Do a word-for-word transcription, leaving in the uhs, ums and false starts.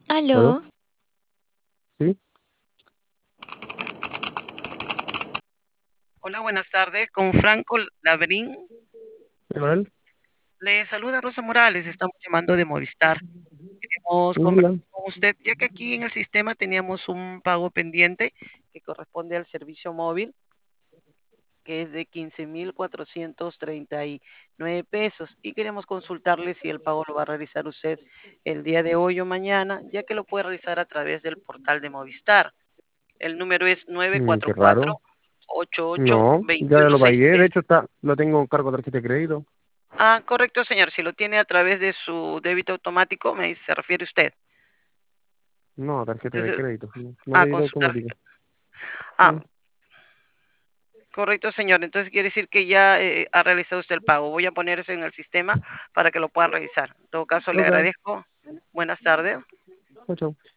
¿Aló? ¿Aló? ¿Sí? Hola, buenas tardes. Con Franco Labrín. ¿Emanuel? Le saluda Rosa Morales. Estamos llamando de Movistar. Queremos conversar Hola. con usted, ya que aquí en el sistema teníamos un pago pendiente que corresponde al servicio móvil, que es de quince mil cuatrocientos treinta y nueve pesos. Y queremos consultarle si el pago lo va a realizar usted el día de hoy o mañana, ya que lo puede realizar a través del portal de Movistar. El número es nueve Mm, cuatro qué cuatro, raro. ocho ocho, No, dos ya uno lo seis pagué. De tres. hecho, está, lo tengo en cargo de tarjeta de crédito. Ah, correcto, señor. Si lo tiene a través de su débito automático, me se refiere usted. No, tarjeta de Entonces, crédito. No, no ah, de ir con su automático. tarjeta. Ah, Sí, correcto, señor. Entonces quiere decir que ya eh, ha realizado usted el pago. Voy a poner eso en el sistema para que lo puedan revisar. En todo caso, le ok. agradezco. Buenas tardes. Chao, chao.